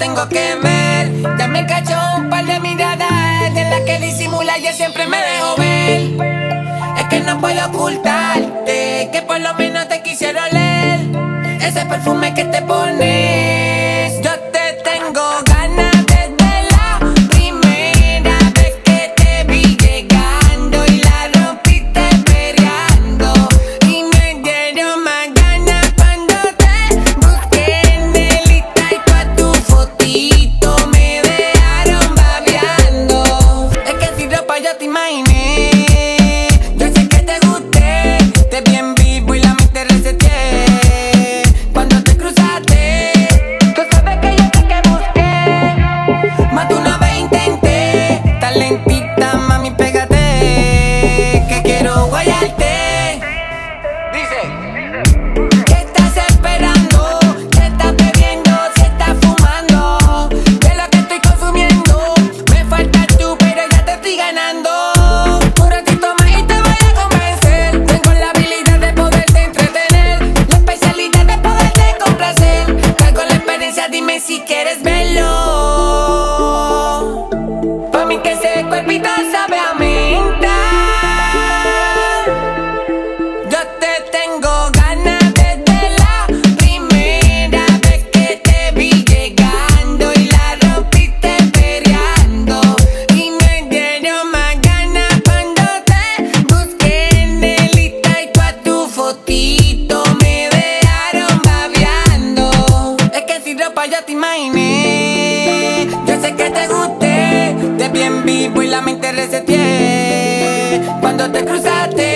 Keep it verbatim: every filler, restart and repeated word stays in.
tengo que ver. Ya me cachó un par de miradas de las que disimula, yo siempre me dejo ver. Es que no puedo ocultarte que por lo menos te quisiera oler. Ese perfume que te pones, yo te tengo ganas. Si quieres verlo, pa' mí que ese cuerpito sabe a menta. Yo te tengo ganas desde la primera vez que te vi llegando y la rompiste peleando. Y me dieron más ganas cuando te busqué en el Insta y tú a tu fotito me dejaron babeando. Es que sin ropa yo te imaginé, yo sé que te gusté, de bien vivo y la mente reseteé cuando te cruzaste.